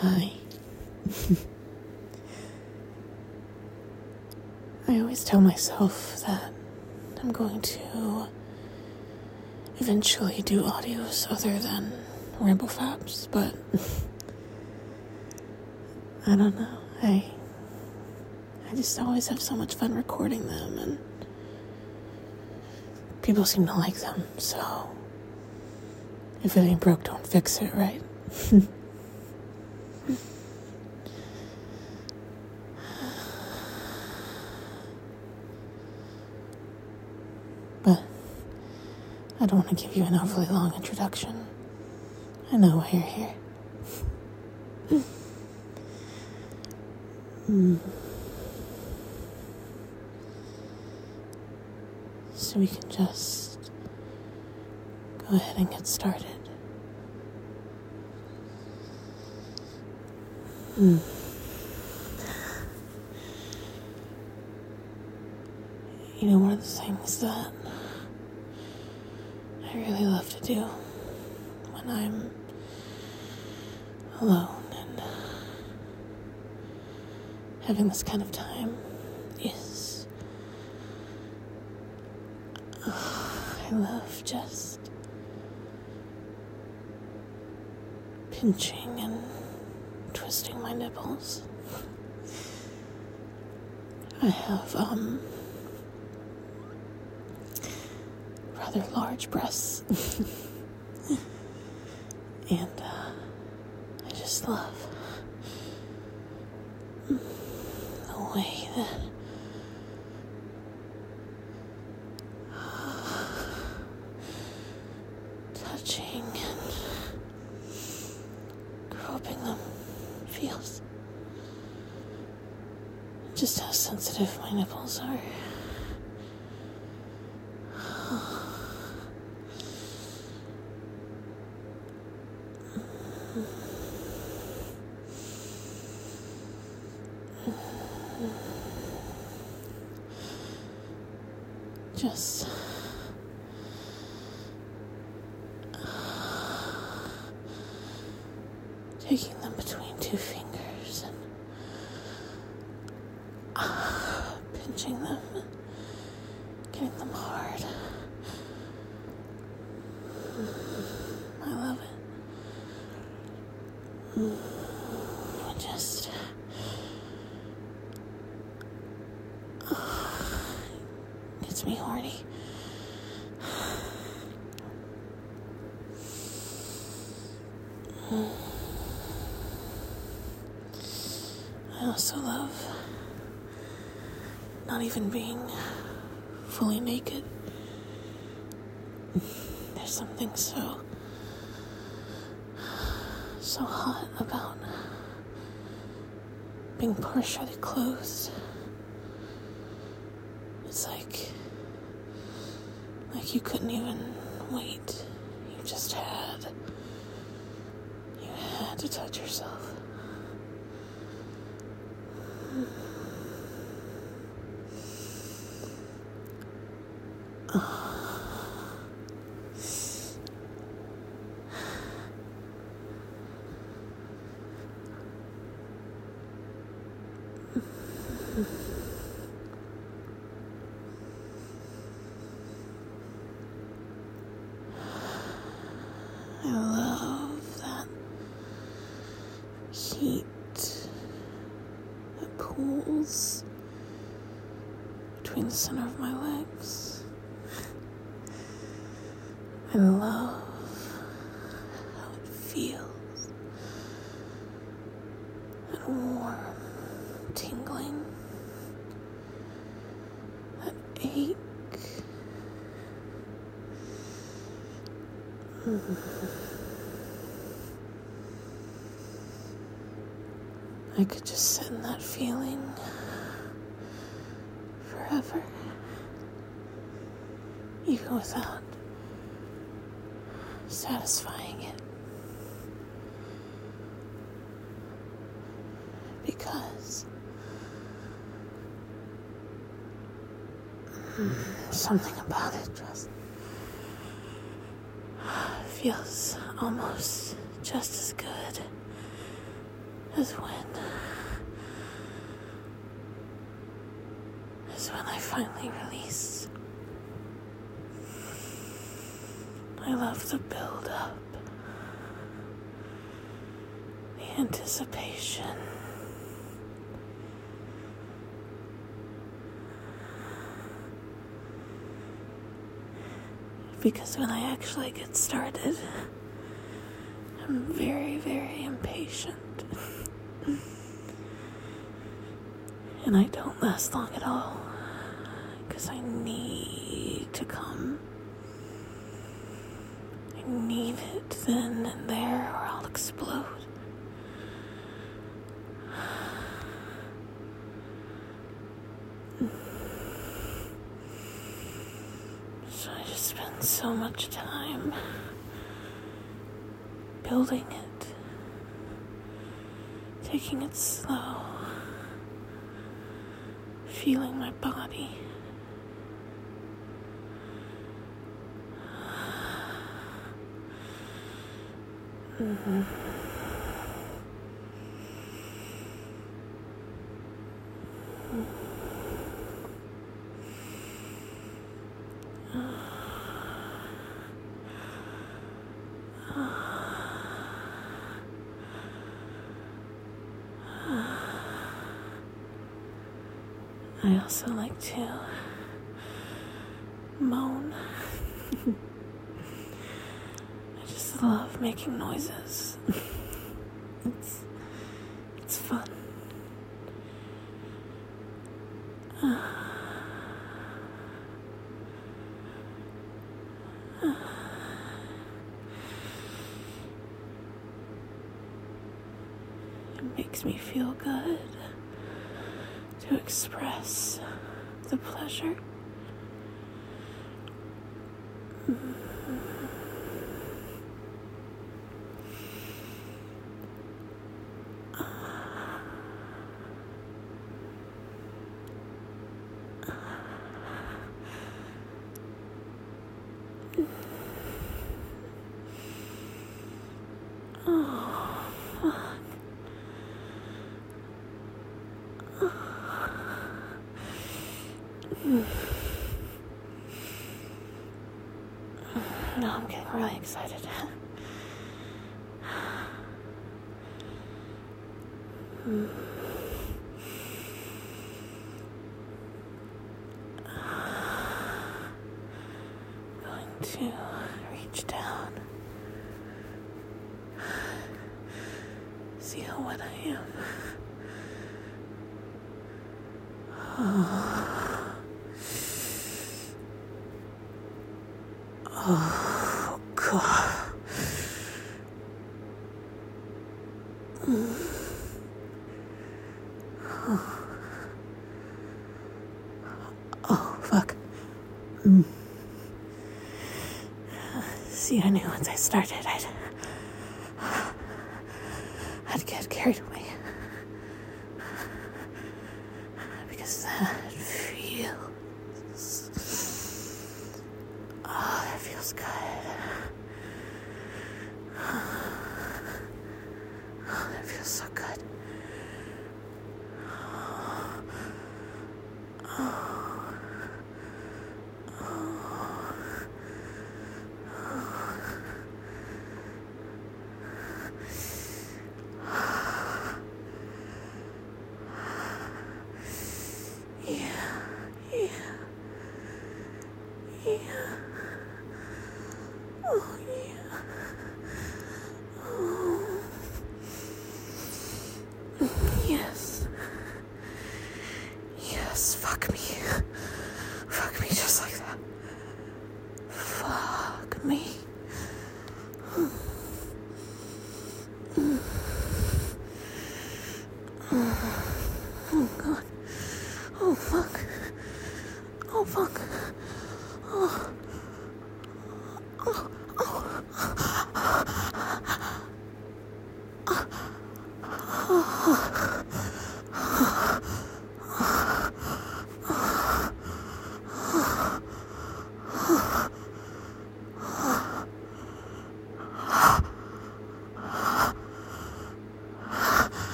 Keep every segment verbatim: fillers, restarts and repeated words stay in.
Hi. I always tell myself that I'm going to eventually do audios other than Ramble Fabs, but I don't know. I I just always have so much fun recording them, and people seem to like them, so if it ain't broke, don't fix it, right? But I don't want to give you an overly long introduction. I know why you're here. mm. So we can just go ahead and get started. Mm. You know, one of the things that I really love to do when I'm alone and having this kind of time is uh, I love just pinching and twisting my nipples. I have um rather large breasts and uh, I just love the way that touching and groping them feels. Just how sensitive my nipples are. Just taking them between two fingers and uh, pinching them, getting them hard. I love it. It just gets me horny. I also love not even being fully naked. There's something so, so hot about being partially clothed. It's like, like you couldn't even wait. You just had, you had to touch yourself. I love that heat that pools between the center of my legs. I love how it feels. That warm tingling. That ache. Mm. I could just sit in that feeling forever, even without satisfying it, because something about it just feels almost just as good is when is when I finally release. I love the build up, the anticipation. Because when I actually get started, I'm very, very impatient. And I don't last long at all. Because I need to come. I need it then and there or I'll explode. So I just spend so much time building it, taking it slow, feeling my body. Mm-hmm. I also like to moan. I just love making noises. it's it's fun. Uh, uh, it makes me feel good to express the pleasure. Mm. Oh, fuck. Mm. No, I'm getting really excited. mm. Going to reach down. See how wet I am. Oh, oh God. Mm. Oh. Oh, fuck. Mm. See, I knew once I started, I'd, I'd get carried away. Because that feels... Oh, that feels good. Oh, that feels so good. Yeah. Oh, yeah. Oh. Yes. Yes, fuck me. Fuck me just like that. Fuck me. Mm. Mm. Oh, God. Oh, fuck. Oh, fuck. Oh. Oh. Oh.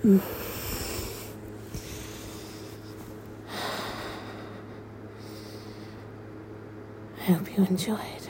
I hope you enjoyed.